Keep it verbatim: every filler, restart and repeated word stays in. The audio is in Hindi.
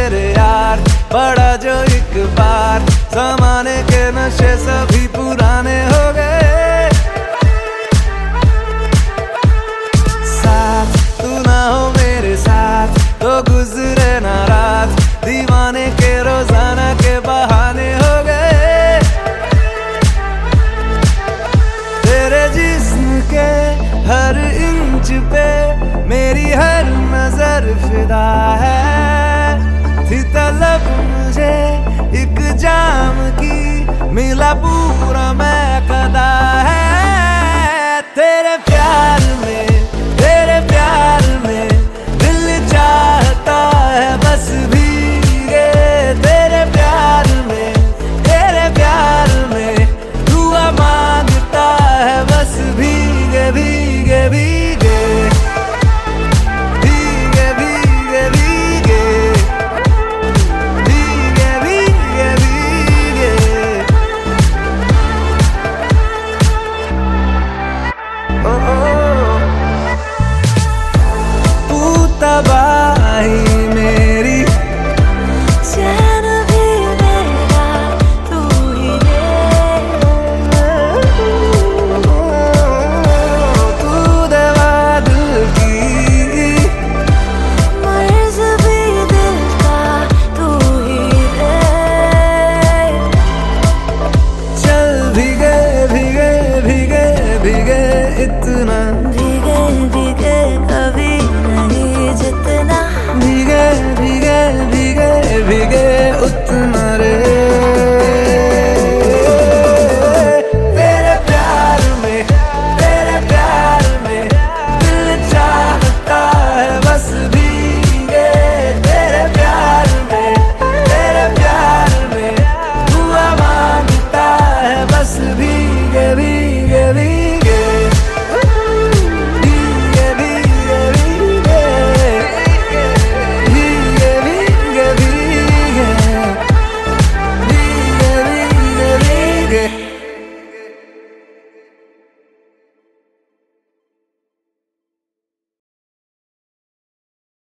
तेरे यार, पड़ा जो एक बार, जमाने के नशे सभी पुराने हो गए। साथ तू ना हो मेरे साथ तो गुजरे ना रात, दीवाने के रोजाना के बहाने हो गए। तेरे जिस्म के हर इंच पे मेरी हर नजर फिदा है, थी तलब मुझे एक जाम की, मिला पूरा मैं कदा